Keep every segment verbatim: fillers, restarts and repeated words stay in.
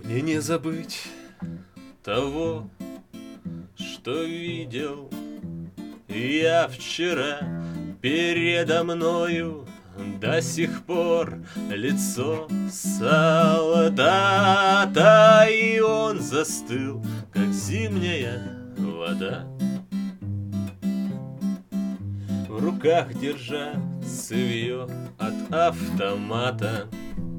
Мне не забыть того, что видел я вчера. Передо мною до сих пор лицо солдата, и он застыл, как зимняя вода. В руках держа цевьё от автомата.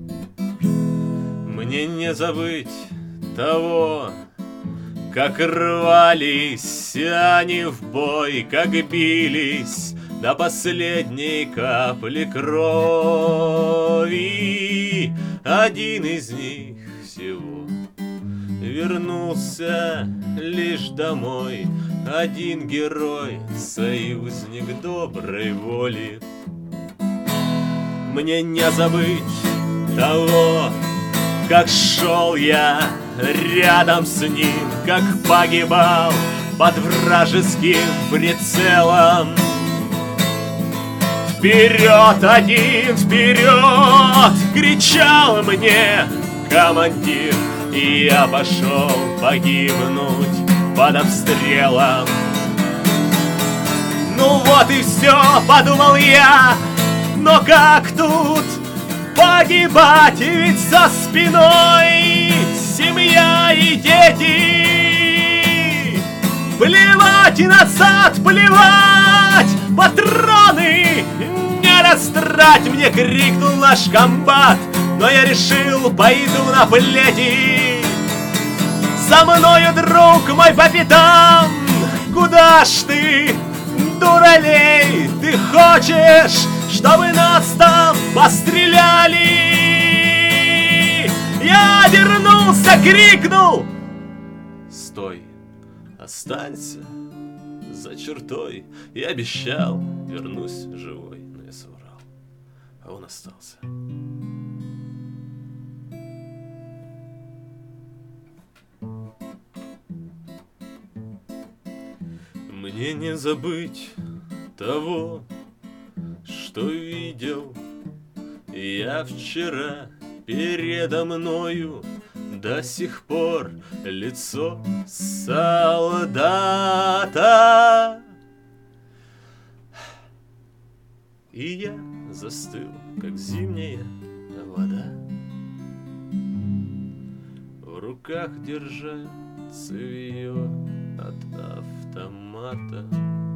Мне не забыть того, как рвались они в бой, как бились до последней капли крови. Один из них всего вернулся лишь домой. Один герой, союзник доброй воли. Мне не забыть того, как шел я рядом с ним, как погибал под вражеским прицелом. Вперед, один, вперед! Кричал мне командир, и я пошел погибнуть под обстрелом. Ну вот и все, подумал я, но как тут погибать, ведь за спиной семья и дети. Плевать и назад, плевать, патроны не растрать, мне крикнул наш комбат, но я решил, пойду на плети. За мною, друг мой, по пятам, куда ж ты, дуралей, ты хочешь, чтобы нас там постреляли? Я обернулся, крикнул: стой, останься за чертой. И обещал, вернусь живой, но я соврал, а он остался. Мне не забыть того, что видел я вчера. Передо мною до сих пор лицо солдата. И я застыл, как зимняя вода, в руках держа цевьё от автомата.